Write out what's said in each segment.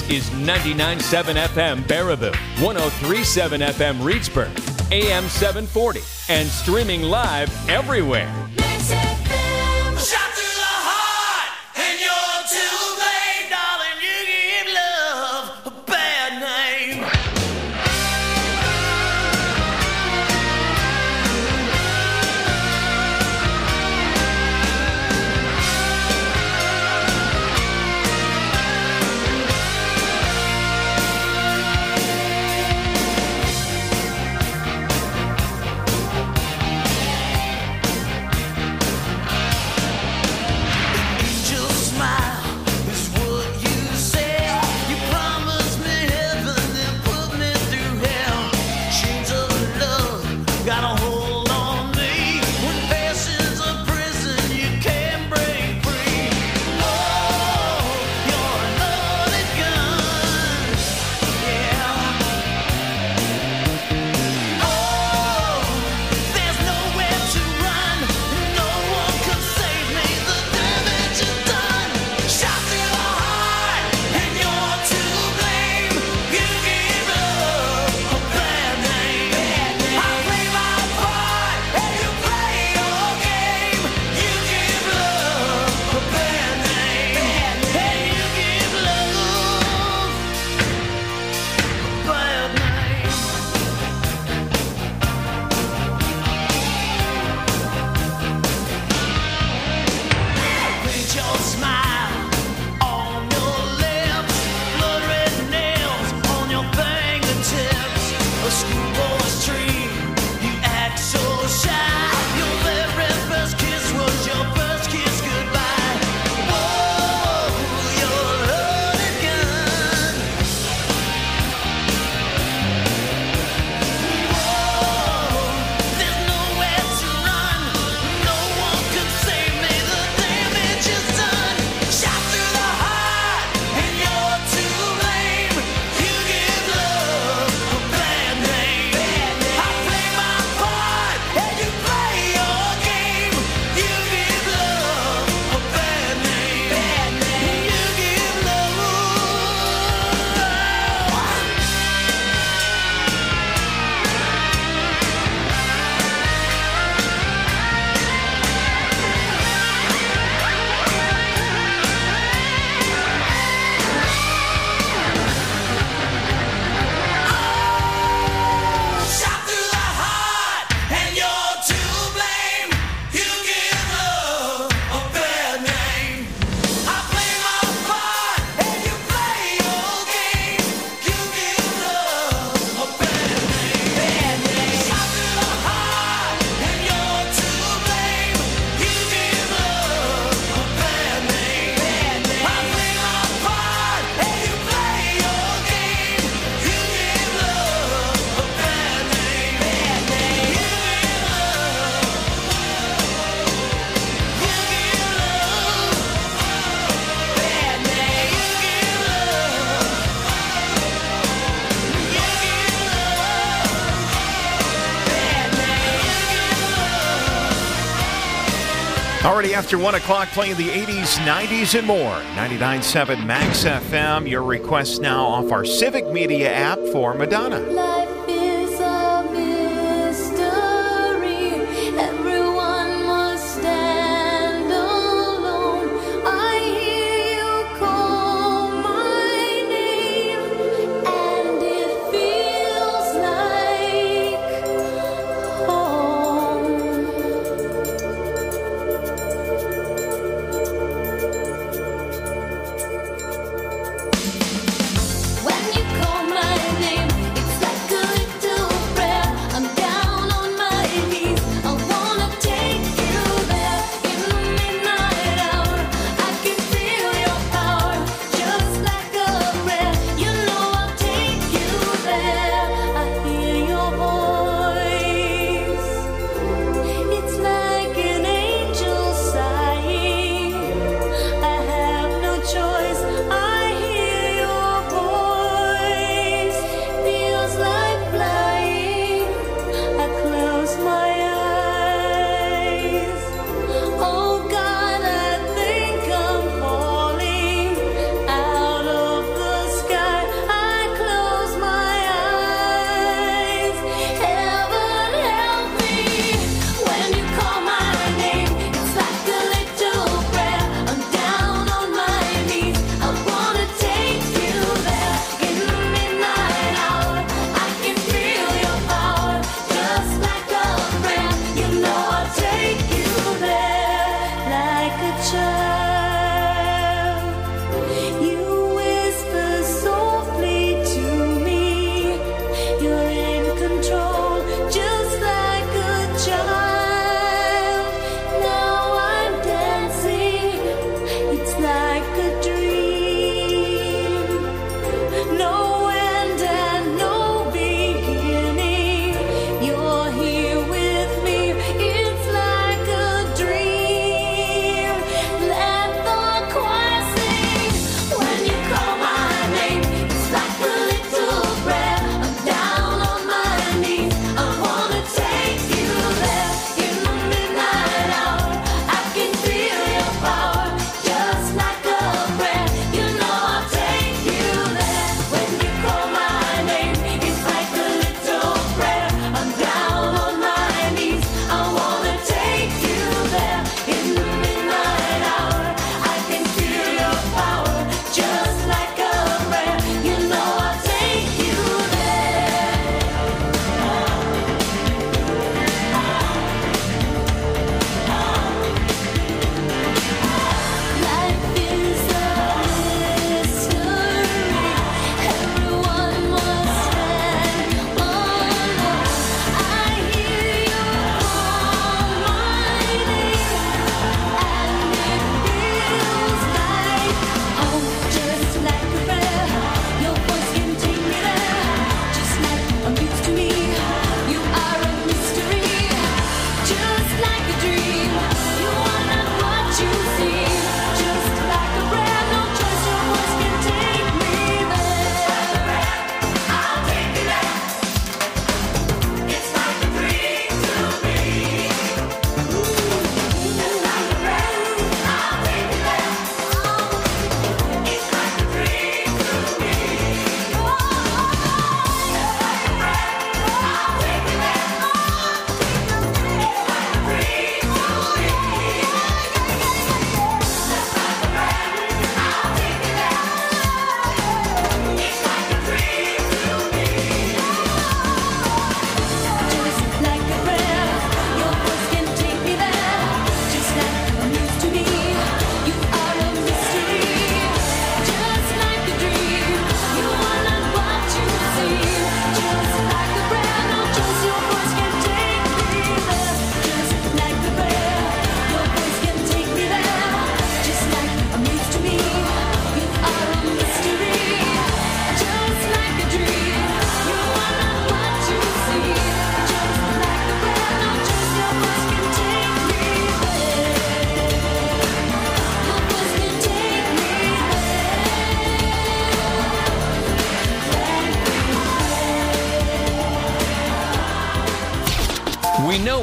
This is 99.7 FM Baraboo, 103.7 FM Reedsburg, AM 740, and streaming live everywhere. Already after 1 o'clock, playing the 80s, 90s, and more. 99.7 Max FM. Your requests now off our Civic Media app for Madonna. Life is a mystery. Everyone must stand alone. I hear you call my name, and it feels like home. When you call my name, it's like a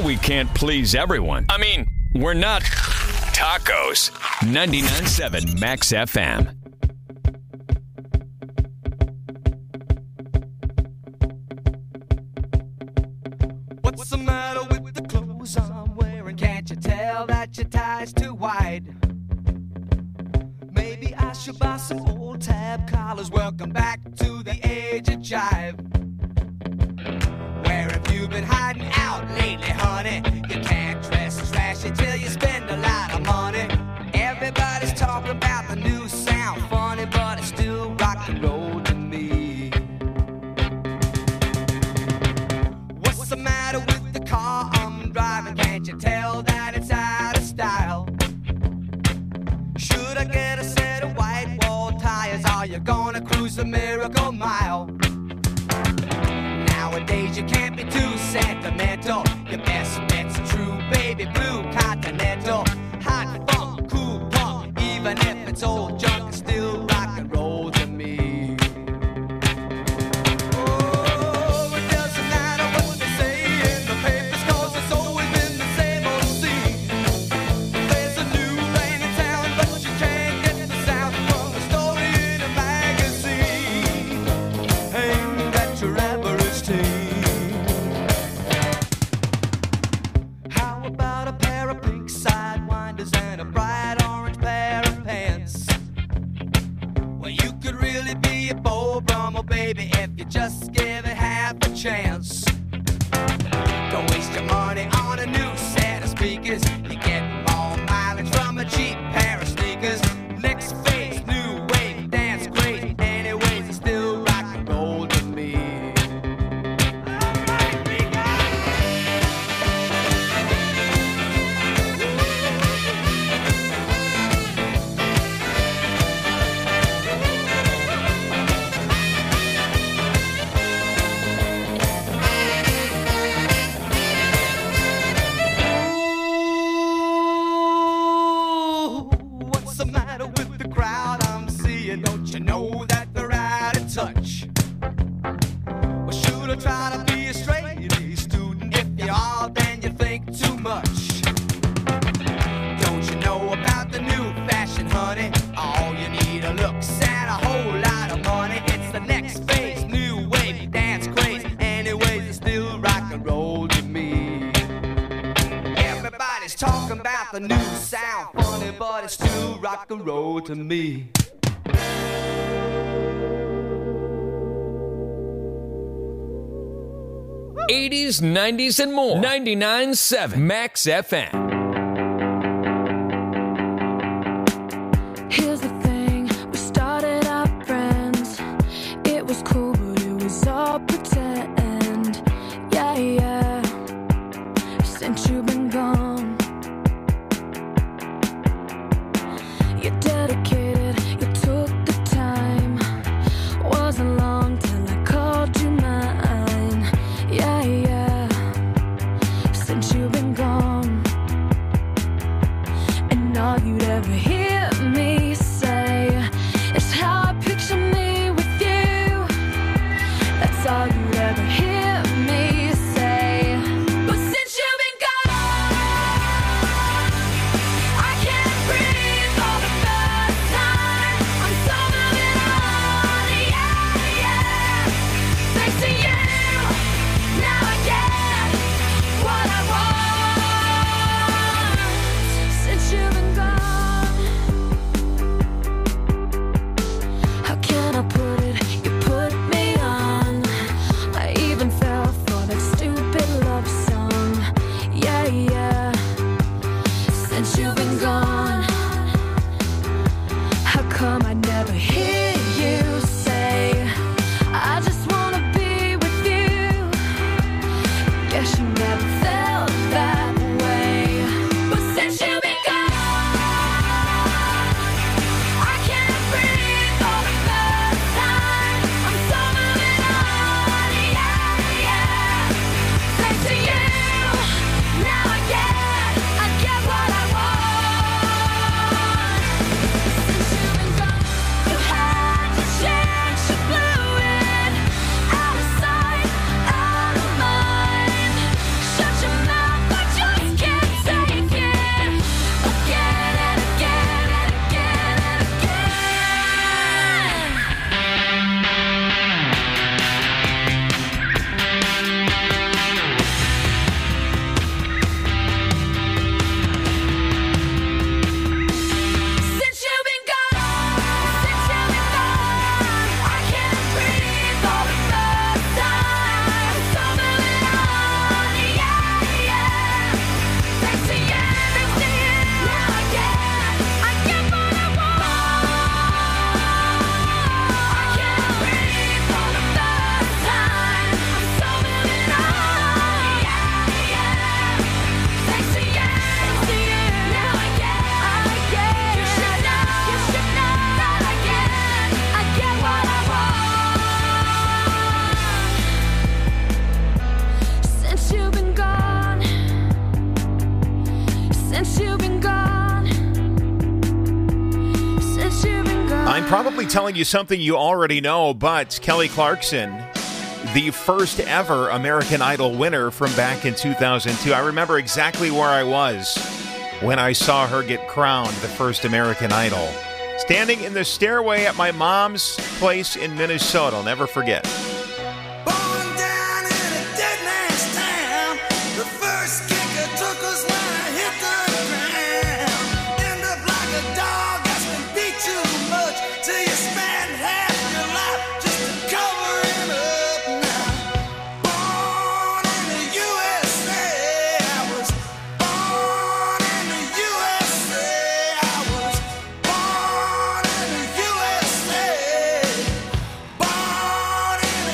we can't please everyone. I mean, we're not tacos. 99.7 Max FM. What's the matter with the clothes I'm wearing? Can't you tell that your tie's too wide? Maybe I should buy some old tab collars. Welcome back to the age of jive. Where have you been hiding out lately, honey? You can't dress as flashy till you spend a lot of money. Everybody's talking about the new sound, funny, but it's still rock and roll to me. What's the matter with the car I'm driving? Can't you tell that it's out of style? Should I get a set of white wall tires? Are you gonna cruise a miracle mile? Nowadays you can't be too sentimental. Your best bet's a true baby blue continental. Hot funk, cool punk, even if it's old junk, it's still rock and roll to me. Oh, it doesn't matter what they say in the papers, 'cause it's always been the same old scene. There's a new rain in town, but you can't get the sound from a story in a magazine aimed at your average teen. How about a pair of pink sidewinders and a bright orange pair of pants? Well, you could really be a Beau Brummel, baby, if you just give it half a chance. Don't waste your money on a new set of speakers. You get more mileage from a cheap pair of sneakers. Next phase, new wave, dance crazy. Anyways, it's still rock and roll to me. Alright, big guy. Ooh, what's the matter with the crowd I'm seeing? Don't you know that they're out of touch? Well, should I try to be a straight A student? If you are, then you think too much. Don't you know about the new fashion, honey? All you need are looks and a whole lot of money. It's the next phase, new wave, dance craze. Anyways, it's still rock and roll to me. Everybody's talking about the new sound, funny, but it's still rock and roll to me. '80s, '90s, and more. 99.7 Max FM. Here's the thing, we started out friends. It was cool, but it was all pretend. Yeah, yeah. Since you've been gone, you're dedicated, you took the time. Wasn't long till I called you mine. Yeah, yeah. Since you've been gone, and all you'd ever hear me say is how I picture me with you. That's all you'd ever hear me say. But since you've been gone, I can't breathe for the first time. I'm so moving on, yeah, yeah. Thanks to you, now I get what I want. Since you've been gone, how can I put it? You put me on. I even fell for that stupid love song. Yeah, yeah. Since you've been gone, how come I never hear you say, I just wanna be with you? Guess you never felt that way. But since you've been gone, I can't breathe for the first time. I'm so moving on, yeah, yeah. Thanks to you, now I get what I want. since you've been gone. Since you've been gone. I'm probably telling you something you already know, but Kelly Clarkson, the first ever American Idol winner from back in 2002. I remember exactly where I was when I saw her get crowned the first American Idol. Standing in the stairway at my mom's place in Minnesota. I'll never forget. Born down in a dead man's town. The first kicker took us when I hit the ground. End up like a dog that's been beat too much, till you spend half your life just to cover him up now. Born in the USA, I was born in the USA. I was born in the USA. Born in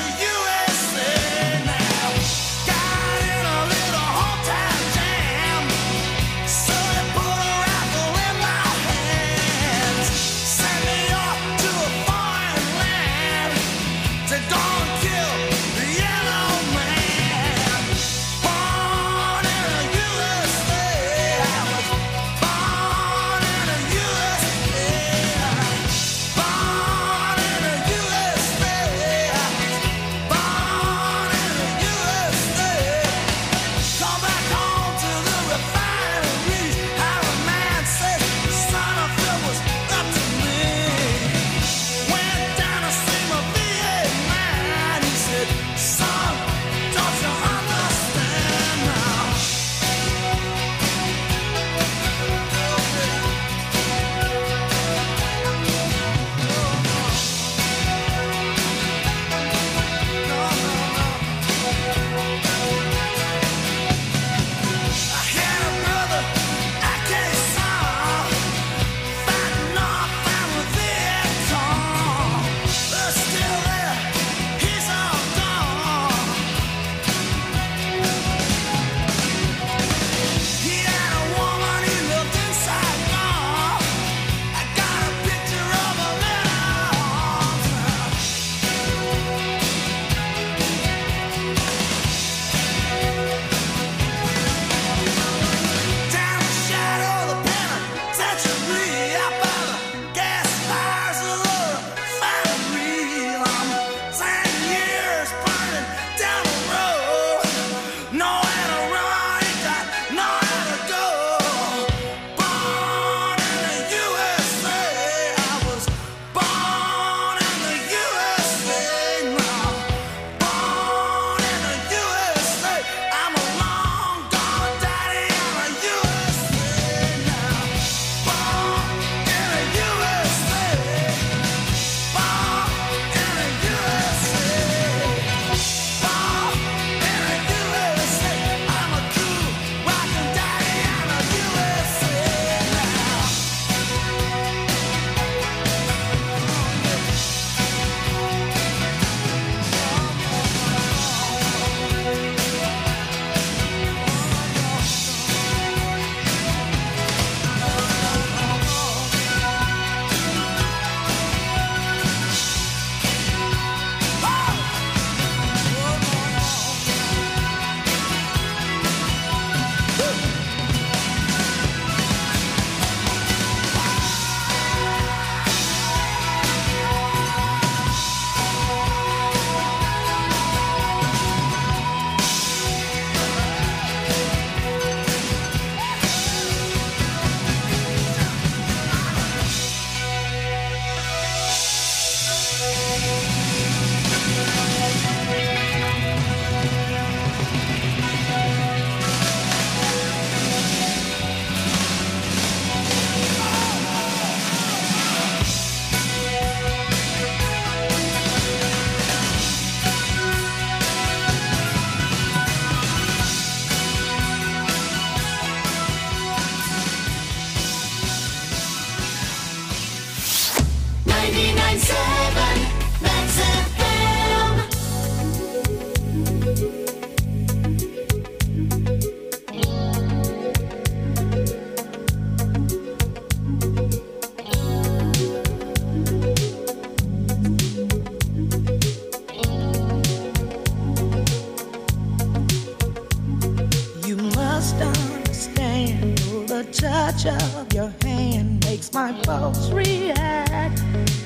the touch of your hand makes my pulse react.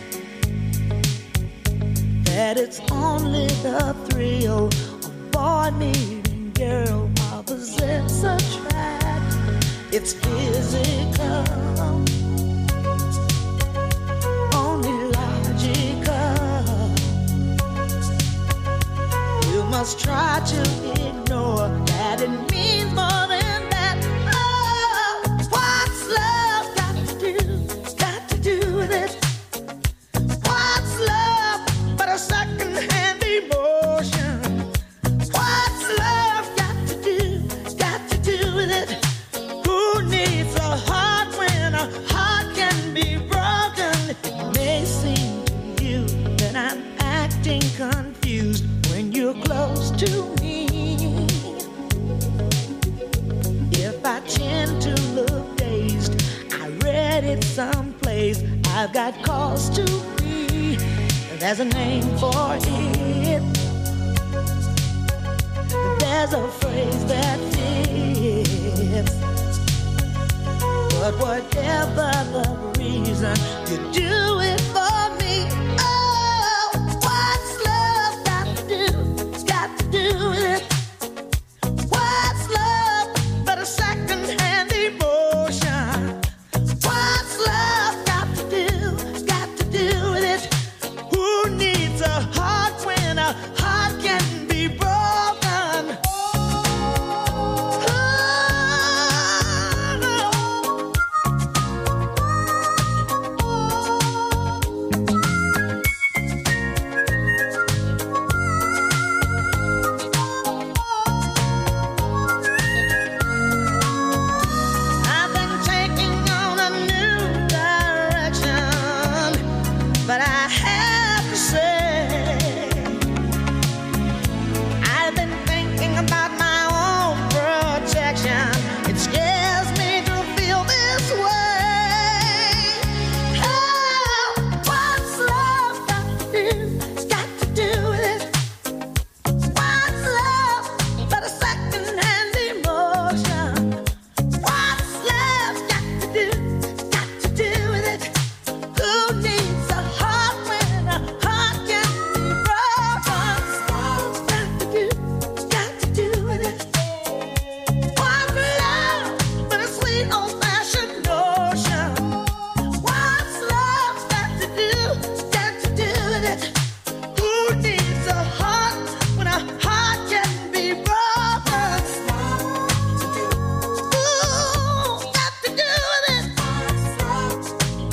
That it's only the thrill of boy meeting girl, opposites attract. It's physical, only logical. You must try to ignore that it means more than that. Oh, what's love got to do with it? What's love but a second-hand emotion? What's love got to do with it? Who needs a heart when a heart can be broken? It may seem to you that I'm acting confused when you're close to me. If I tend to look dazed, I read it someplace. I've got cause to be. There's a name for it. There's a phrase that fits. But whatever the reason, you do it for me. Oh, what's love got to do? It's got to do with it. What's love but a second-hand emotion? What's love got to do? It's got to do with it. Who needs a heart when a heart can be broken? I've been taking on a new direction, but I have to say, I've been thinking about my own protection. It scares me to feel this way. Oh, what's love got to do? It's got to do with it. What's love but a second-hand emotion? What's love got to do? Got to do with it. Who needs a heart when a heart can be broken? Got to do with it. What's love but a sweet old-fashioned notion? What's love got to do with it? Who needs a heart when a heart can be broken? Ooh, got to do with it. What's love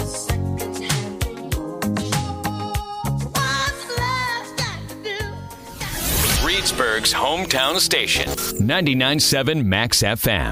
got to do? Reedsburg's hometown station, 99.7 Max FM.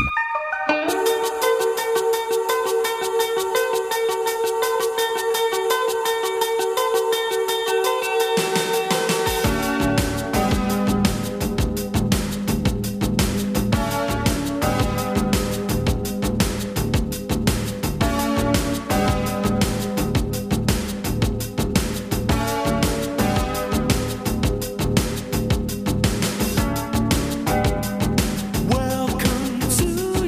Welcome to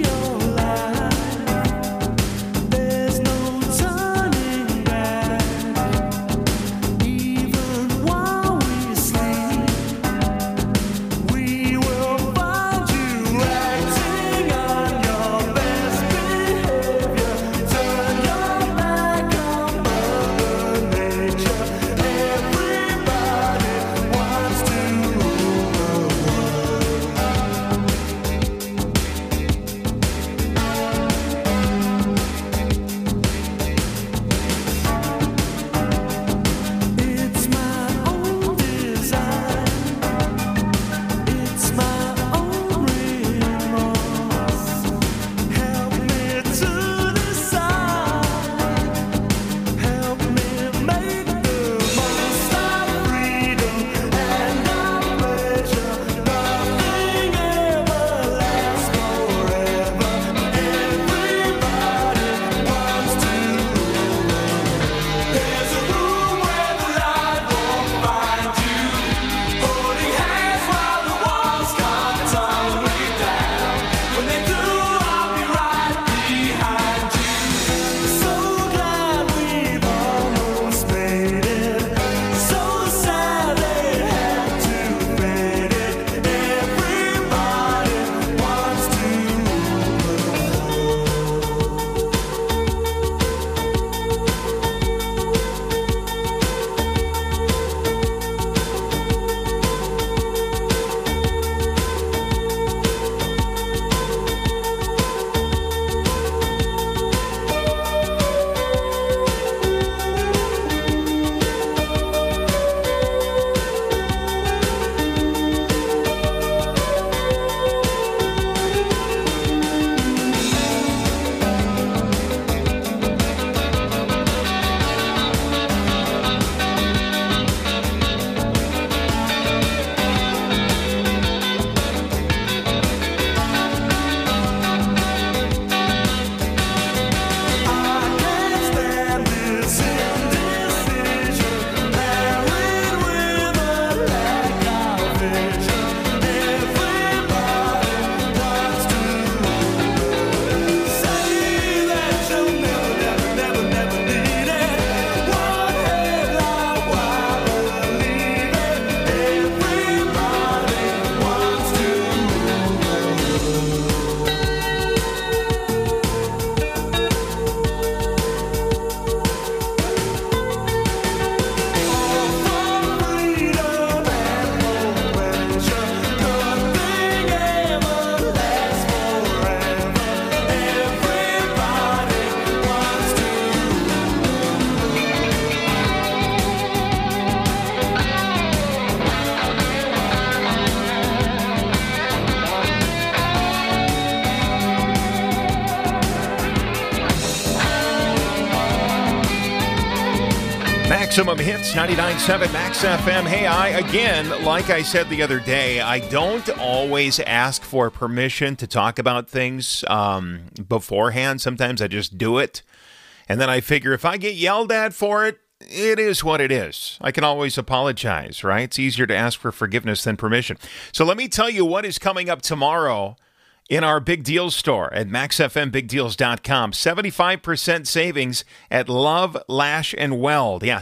Maximum Hits, 99.7 Max FM. Hey, like I said the other day, I don't always ask for permission to talk about things beforehand. Sometimes I just do it. And then I figure if I get yelled at for it, it is what it is. I can always apologize, right? It's easier to ask for forgiveness than permission. So let me tell you what is coming up tomorrow in our Big Deals store at maxfmbigdeals.com. 75% savings at Love, Lash, and Weld. Yeah,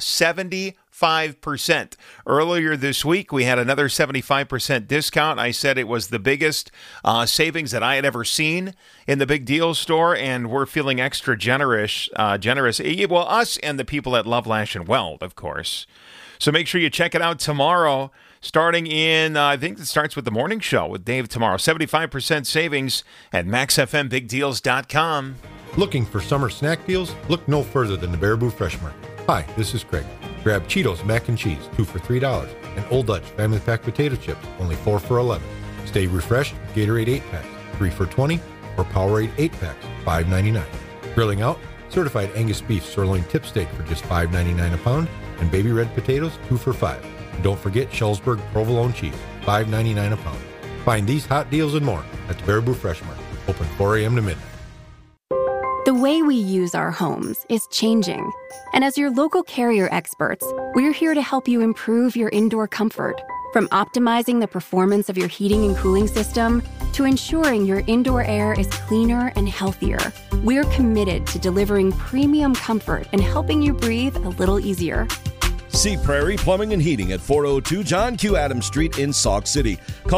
75%. Earlier this week, we had another 75% discount. I said it was the biggest savings that I had ever seen in the Big Deals store, and we're feeling extra generous. Well, us and the people at Love, Lash, and Weld, of course. So make sure you check it out tomorrow. Starting in, I think it starts with the morning show with Dave tomorrow. 75% savings at maxfmbigdeals.com. Looking for summer snack deals? Look no further than the Baraboo Fresh Market. Hi, this is Craig. Grab Cheetos Mac and Cheese, 2 for $3, and Old Dutch Family Pack Potato Chips, only 4 for $11. Stay refreshed, Gatorade 8-packs, 3 for $20, or Powerade 8-packs, $5.99. Grilling out? Certified Angus Beef Sirloin Tip Steak for just $5.99 a pound, and Baby Red Potatoes, 2 for $5. And don't forget Schellsberg Provolone Cheese, $5.99 a pound. Find these hot deals and more at the Baraboo Fresh Market, open 4 a.m. to midnight. The way we use our homes is changing. And as your local Carrier experts, we're here to help you improve your indoor comfort. From optimizing the performance of your heating and cooling system to ensuring your indoor air is cleaner and healthier, we're committed to delivering premium comfort and helping you breathe a little easier. See Prairie Plumbing and Heating at 402 John Q. Adams Street in Sauk City. Call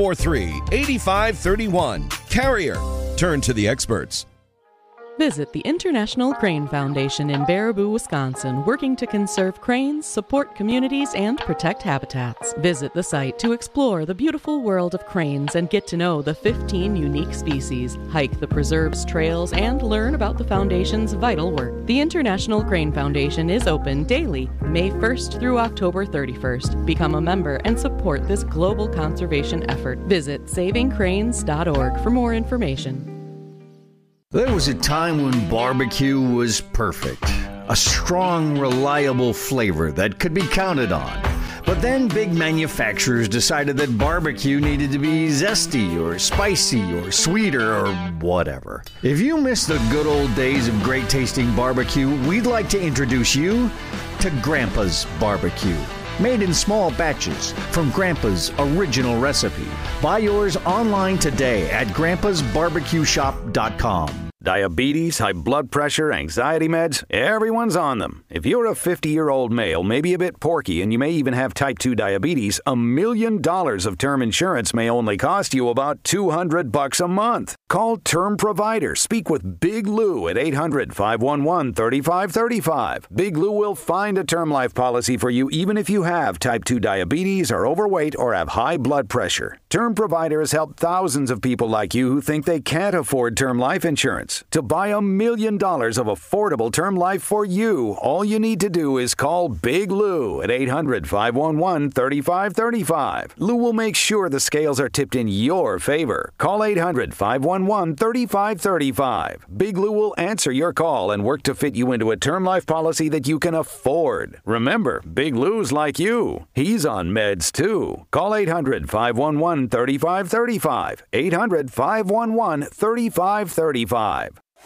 643-8531. Carrier. Turn to the experts. Visit the International Crane Foundation in Baraboo, Wisconsin, working to conserve cranes, support communities, and protect habitats. Visit the site to explore the beautiful world of cranes and get to know the 15 unique species, hike the preserve's trails, and learn about the foundation's vital work. The International Crane Foundation is open daily, May 1st through October 31st. Become a member and support this global conservation effort. Visit savingcranes.org for more information. There was a time when barbecue was perfect. A strong, reliable flavor that could be counted on. But then big manufacturers decided that barbecue needed to be zesty or spicy or sweeter or whatever. If you miss the good old days of great tasting barbecue, we'd like to introduce you to Grandpa's Barbecue. Made in small batches from Grandpa's original recipe. Buy yours online today at grandpasbarbecueshop.com. Diabetes, high blood pressure, anxiety meds, everyone's on them. If you're a 50-year-old male, maybe a bit porky, and you may even have type 2 diabetes, $1 million of term insurance may only cost you about $200 a month. Call Term Provider. Speak with Big Lou at 800-511-3535. Big Lou will find a term life policy for you even if you have type 2 diabetes, are overweight, or have high blood pressure. Term Provider has helped thousands of people like you who think they can't afford term life insurance. To buy $1 million of affordable term life for you, all you need to do is call Big Lou at 800-511-3535. Lou will make sure the scales are tipped in your favor. Call 800-511-3535. Big Lou will answer your call and work to fit you into a term life policy that you can afford. Remember, Big Lou's like you. He's on meds too. Call 800-511-3535. 800-511-3535.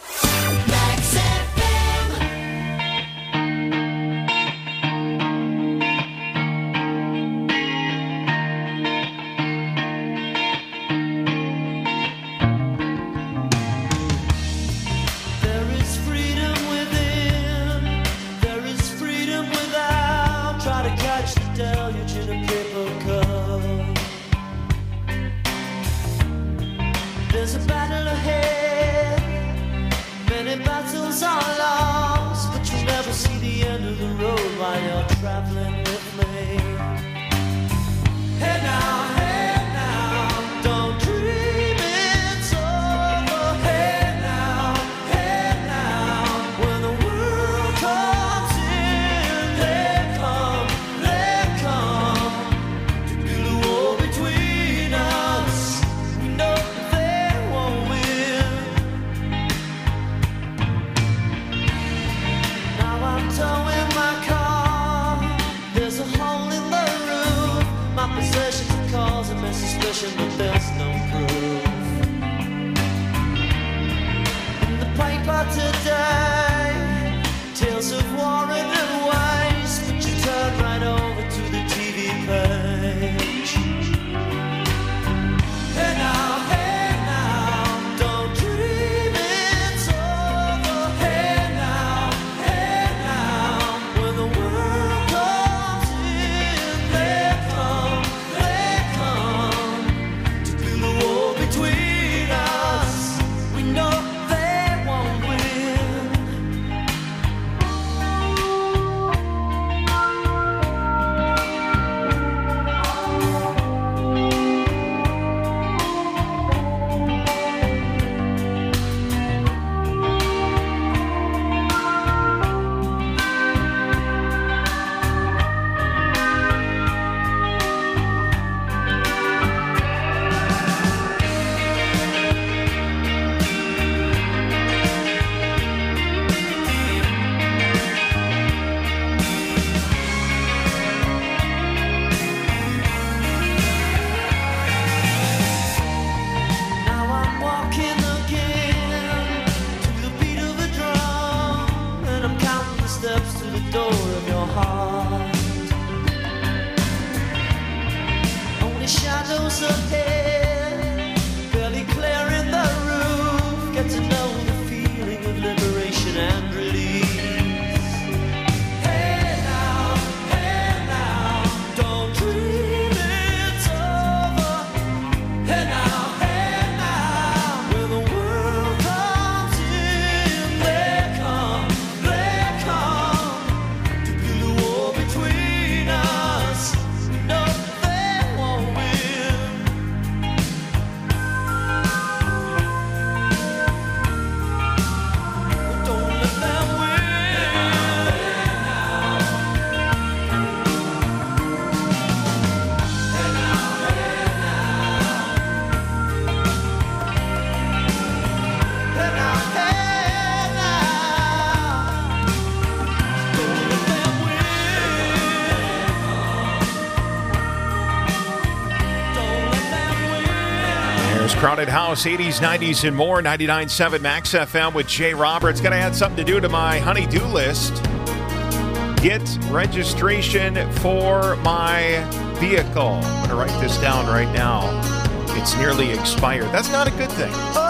There's a battle ahead, many battles are lost, but you'll never see the end of the road while you're traveling with me. Hey now, don't dream it's over. Hey now, when the world comes in, they come speculation, but there's no proof. In the paper today, tales of war and waste, but you turn right over to the TV page. Hey now, don't dream it's over. Hey now, when the world comes in, they come to build a wall between us. We know they won't win. Now I'm walking again to the beat of a drum, and I'm counting the steps to the door of your heart. Only shadows ahead, barely clearing the roof. Get to know the feeling of liberation and release. Hey now, don't dream it's over. Hey now, when the world comes in, they come to build a wall between us. No, they won't win. Don't let them win. There's Crowded House, 80s, 90s, and more. 99.7 Max FM with Jay Roberts. Got to add something to do to my honey-do list. Get registration for my vehicle. I'm going to write this down right now. It's nearly expired. That's not a good thing.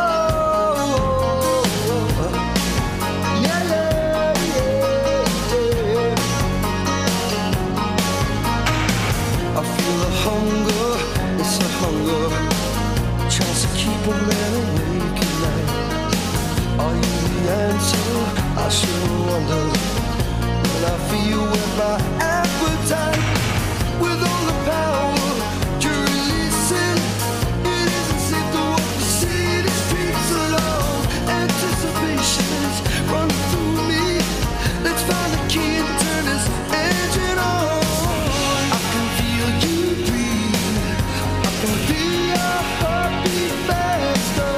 I feel a hunger, it's a hunger, tries to keep a man awake at night. Are you the answer? I sure wonder. When I feel with my appetite, with all the power you're releasing, it isn't safe to walk the city streets alone. Anticipation's running through me. Let's find the key and turn this engine on. I can feel you breathe. I can feel your heartbeat faster.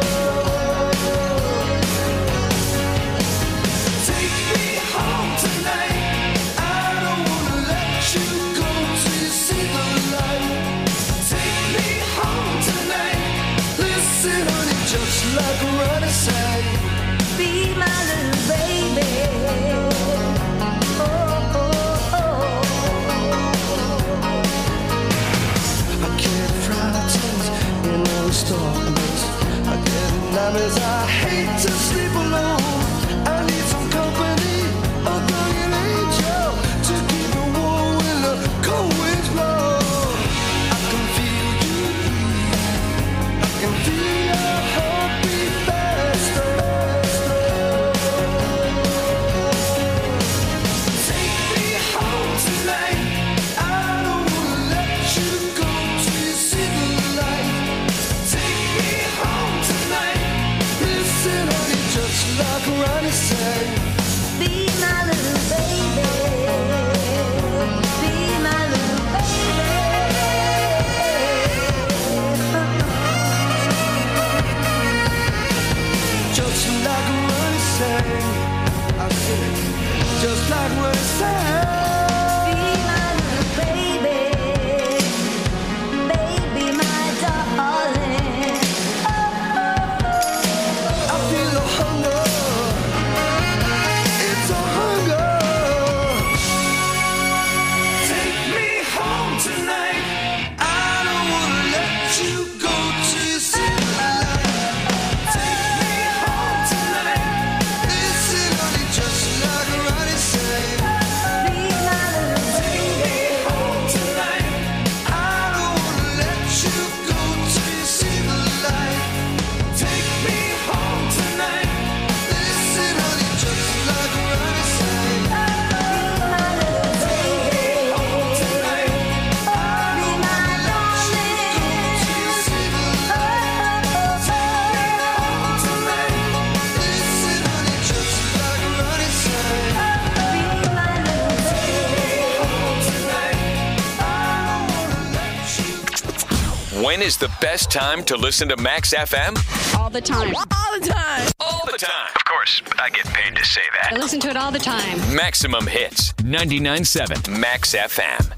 Take me home tonight. I don't wanna let you go till you see the light. Take me home tonight. Listen, honey, just like Ronnie said, be my little baby. I get frightened in all the darkness. I get nightmares. I hate to sleep alone. I need some company, a guardian angel to keep me warm when the cold winds blow. I can feel you breathe. I can feel your heartbeat faster. Take me home tonight. I don't wanna let you go till you see the light. Take me home tonight. Listen, honey, just like Ronnie said, be my little baby. Be my little baby. Just like Ronnie said, I said, just like Ronnie said. Be my little baby. Baby, my When is the best time to listen to Max FM? All the time. All the time. All the time. Of course, I get paid to say that. I listen to it all the time. Maximum Hits, 99.7 Max FM.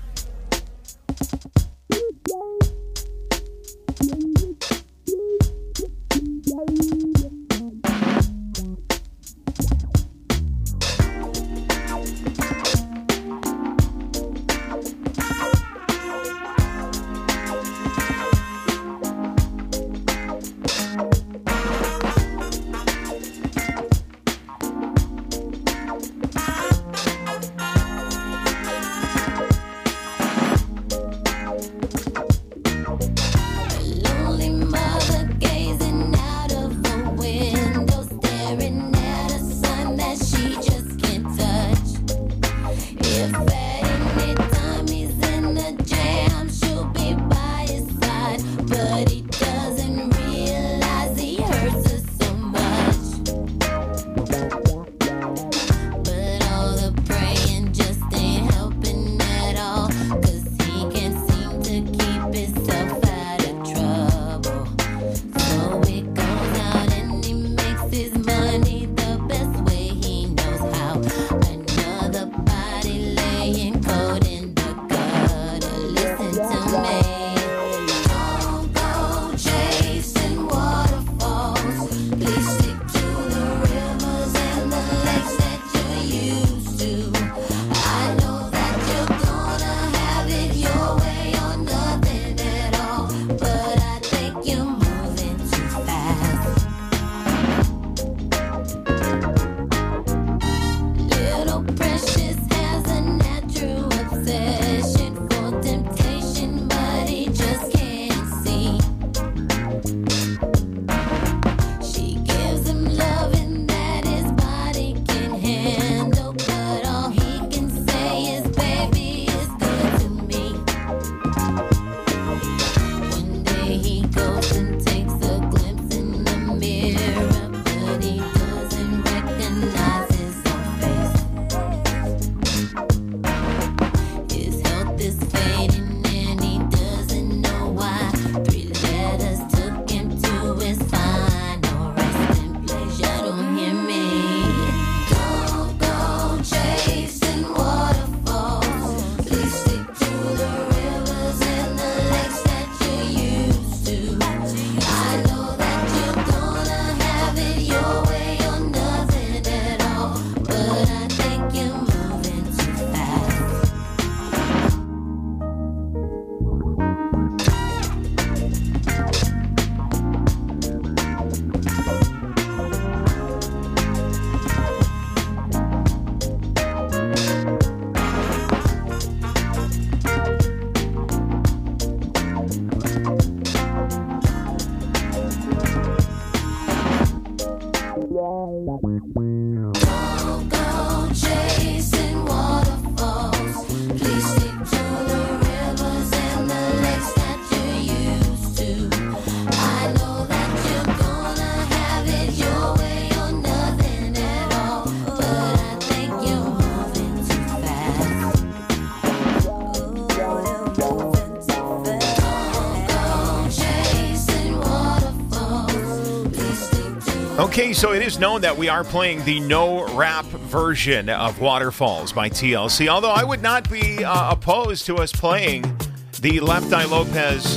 Okay, so it is known that we are playing the no-rap version of Waterfalls by TLC, although I would not be opposed to us playing the Left Eye Lopez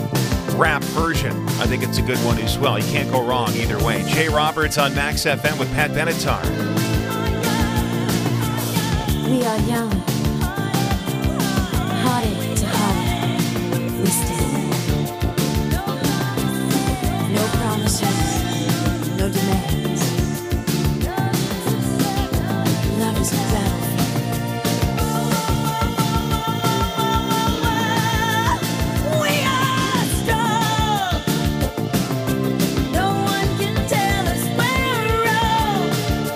rap version. I think it's a good one as well. You can't go wrong either way. Jay Roberts on Max FM with Pat Benatar. We are young, hearted to heart, we stand. No promises, no demands. Love is a battlefield. We are strong. No one can tell us we're wrong.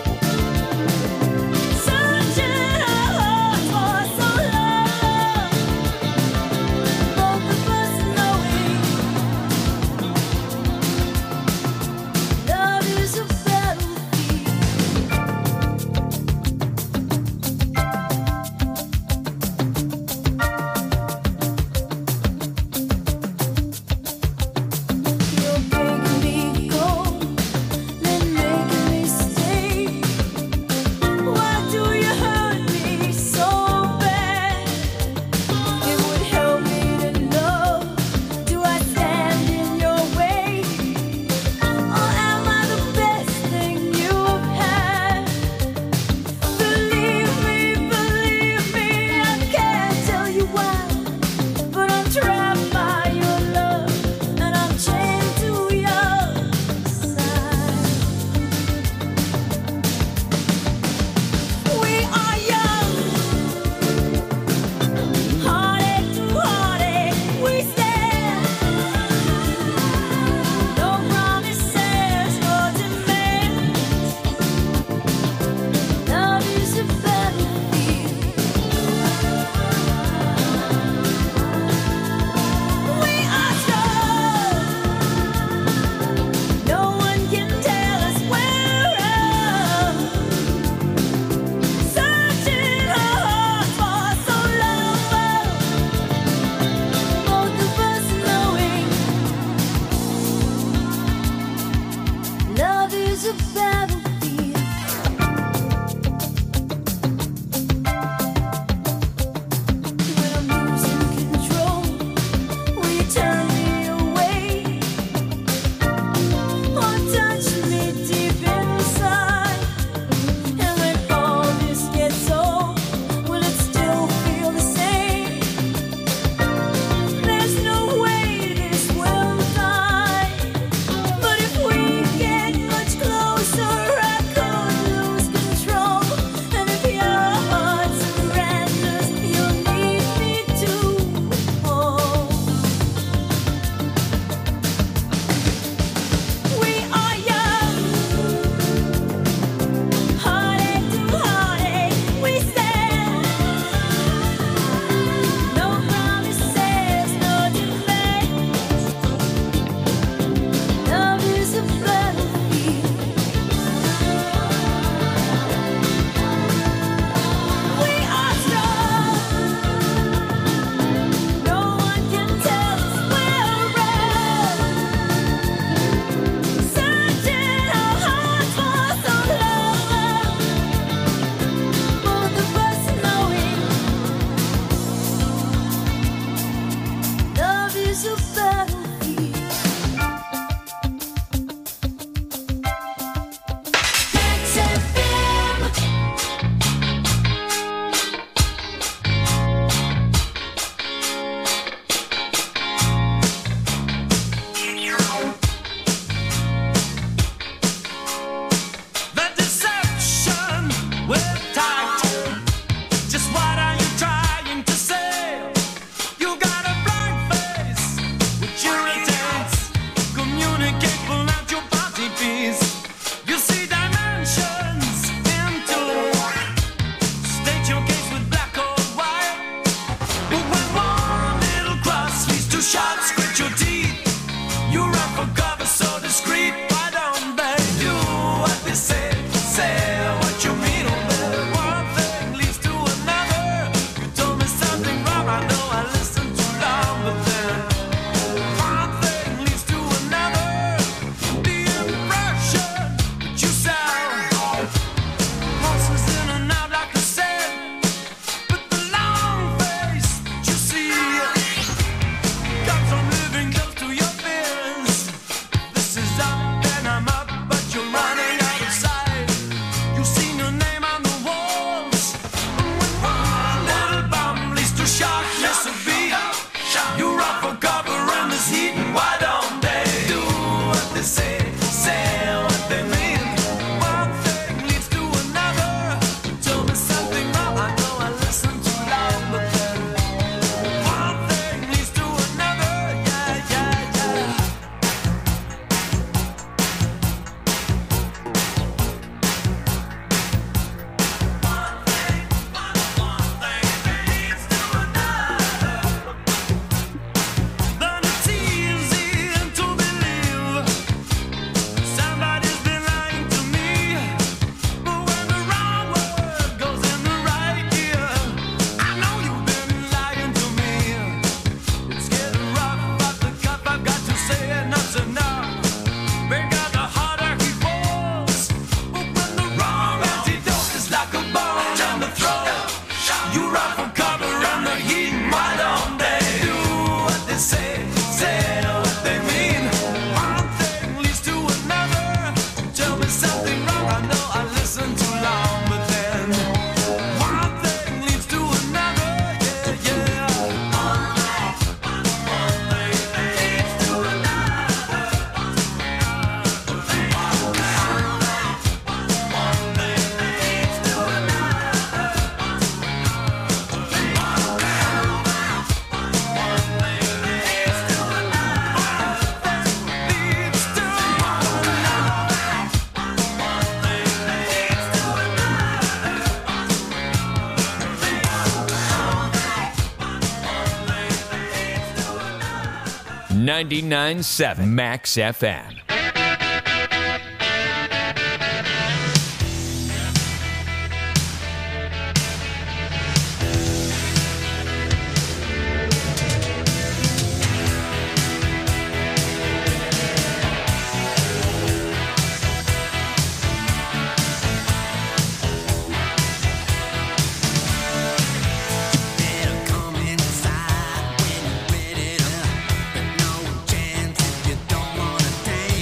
Searching our hearts for so long. Both of us knowing love is a 99.7 Max FM. Come inside when you're ready to, but no chance if you don't wanna take.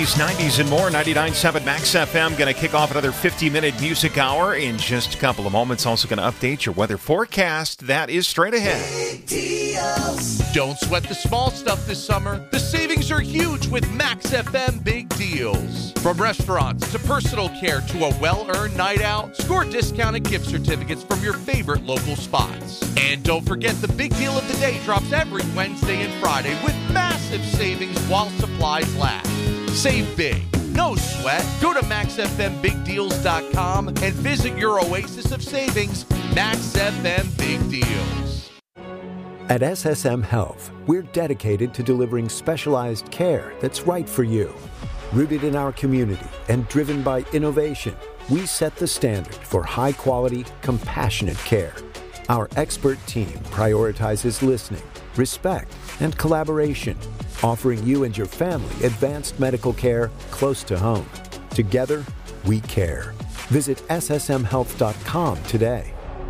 80s, 90s, and more. 99.7 Max FM. Going to kick off another 50-minute music hour in just a couple of moments. Also going to update your weather forecast. That is straight ahead. Don't sweat the small stuff this summer. The savings are huge with Max FM Big Deals. From restaurants to personal care to a well-earned night out, score discounted gift certificates from your favorite local spots. And don't forget the big deal of the day drops every Wednesday and Friday with massive savings while supplies last. Save big. No sweat. Go to MaxFMBigDeals.com and visit your oasis of savings, Max FM Big Deals. At SSM Health, we're dedicated to delivering specialized care that's right for you. Rooted in our community and driven by innovation, we set the standard for high-quality, compassionate care. Our expert team prioritizes listening, respect, and collaboration, offering you and your family advanced medical care close to home. Together, we care. Visit ssmhealth.com today.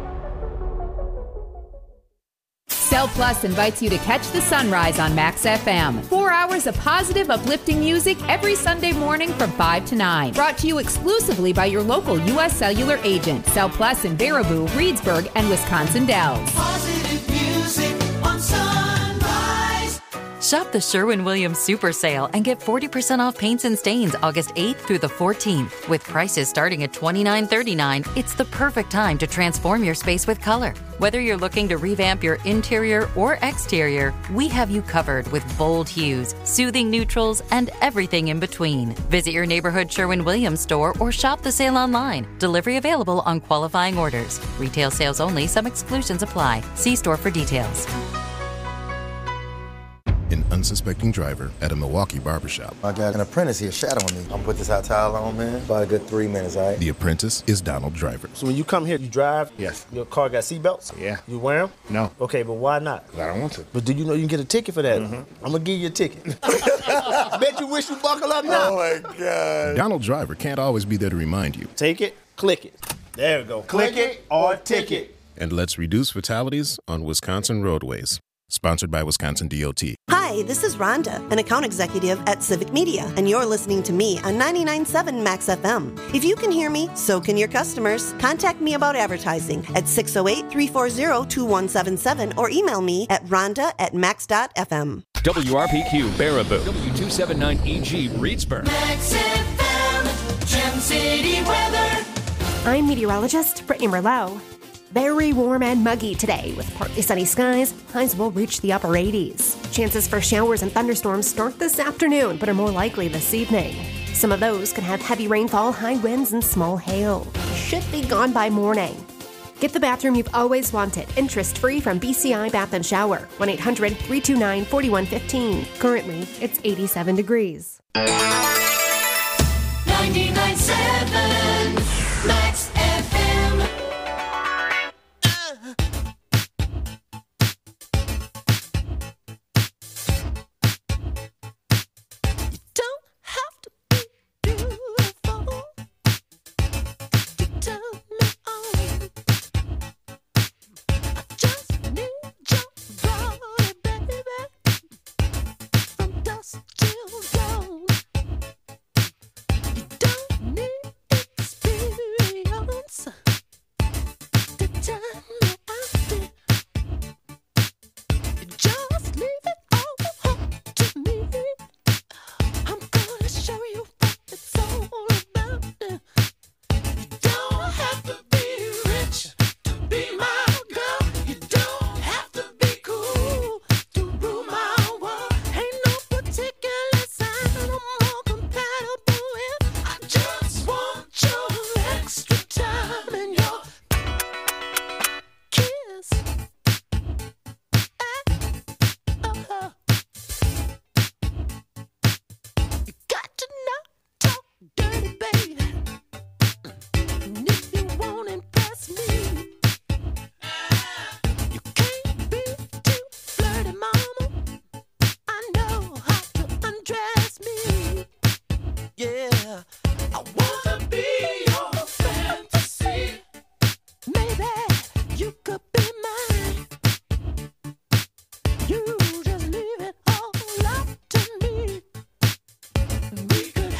Cell Plus invites you to catch the sunrise on Max FM. 4 hours of positive, uplifting music every Sunday morning from 5 to 9. Brought to you exclusively by your local U.S. Cellular agent. Cell Plus in Baraboo, Reedsburg, and Wisconsin Dells. Positive music on Sunrise. Shop the Sherwin-Williams Super Sale and get 40% off paints and stains August 8th through the 14th. With prices starting at $29.39, it's the perfect time to transform your space with color. Whether you're looking to revamp your interior or exterior, we have you covered with bold hues, soothing neutrals, and everything in between. Visit your neighborhood Sherwin-Williams store or shop the sale online. Delivery available on qualifying orders. Retail sales only. Some exclusions apply. See store for details. An unsuspecting driver at a Milwaukee barbershop. I got an apprentice here shadowing me. I'm gonna put this hot towel on, man. About a good 3 minutes, all right? The apprentice is Donald Driver. So when you come here, you drive? Yes. Your car got seatbelts? Yeah. You wear them? No. Okay, but why not? I don't want to. But do you know you can get a ticket for that? I'm gonna give you a ticket. Bet you wish you buckle up now. Oh my God. Donald Driver can't always be there to remind you. Take it, click it. There we go. Click it or ticket. And let's reduce fatalities on Wisconsin roadways. Sponsored by Wisconsin DOT. Hi, this is Rhonda, an account executive at Civic Media, and you're listening to me on 99.7 Max FM. If you can hear me, so can your customers. Contact me about advertising at 608-340-2177 or email me at rhonda@max.fm. WRPQ Baraboo, W279EG Reedsburg. Max FM, Gem City weather. I'm meteorologist Brittany Merlot. Very warm and muggy today with partly sunny skies. Highs will reach the upper 80s. Chances for showers and thunderstorms start this afternoon, but are more likely this evening. Some of those could have heavy rainfall, high winds, and small hail. Should be gone by morning. Get the bathroom you've always wanted, interest-free from BCI Bath and Shower. 1-800-329-4115. Currently, it's 87 degrees. 99.7 Max FM. We could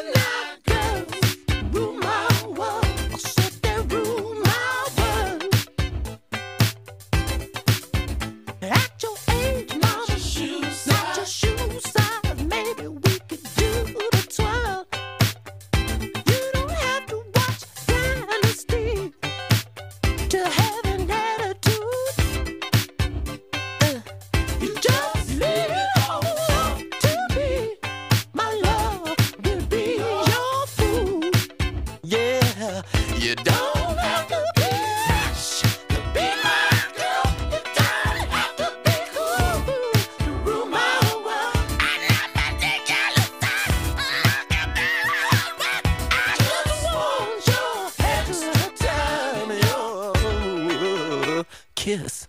Kiss.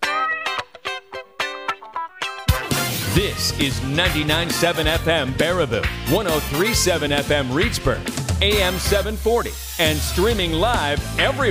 This is 99.7 FM Baraboo, 103.7 FM Reedsburg, AM 740, and streaming live everywhere.